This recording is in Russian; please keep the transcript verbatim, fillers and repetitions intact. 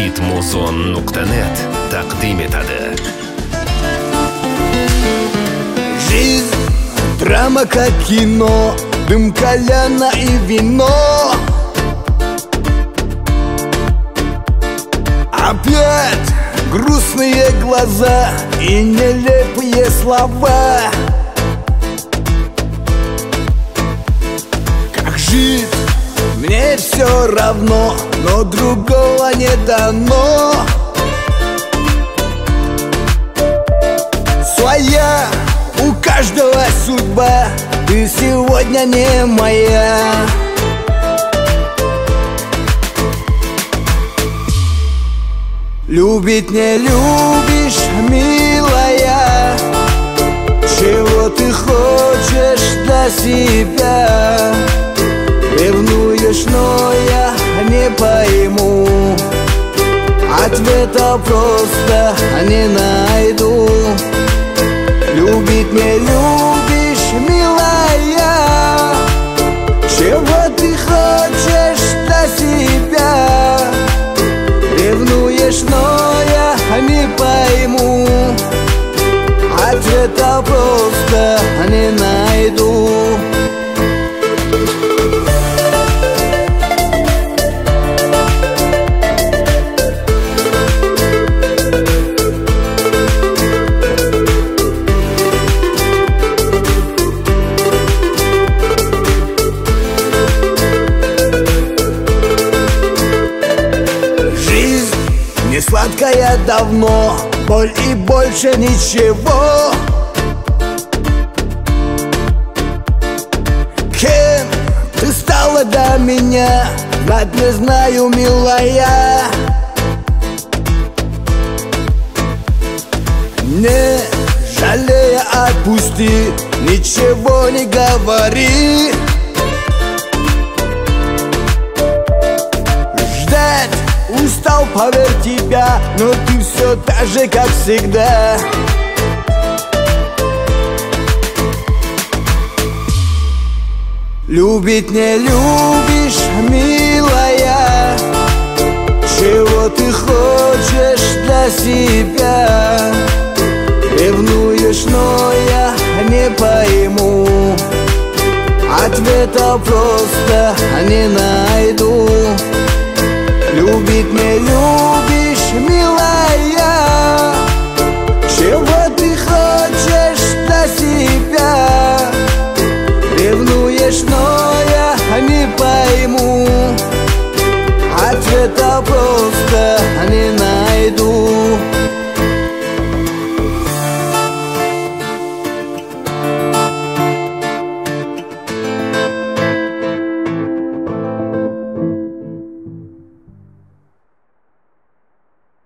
hitmuzon nuqta net taqdim etadi. Жизнь, драма как кино, дым, кальяна и вино. Опять грустные глаза и нелепые слова. Как жить? Мне все равно, но другого не дано. Своя у каждого судьба, ты сегодня не моя. Любить не любишь, милая, чего ты хочешь для себя? Ревнуешь, но я не пойму, ответа просто не найду. Любить не любишь, милая, чего ты хочешь для себя? Ревнуешь, но я не пойму, ответа просто не найду. Не сладкая давно, боль и больше ничего. Кем ты стала для меня, знать не знаю, милая. Не жалея, отпусти, ничего не говори. Ждать устал, поверь, тебя, но ты все так же, как всегда. Любить не любишь, милая, чего ты хочешь для себя? Ревнуешь, но я не пойму, ответа просто не найду. Любить не любишь, милая, чего ты хочешь для себя? Ревнуешь, но я не пойму, ответа просто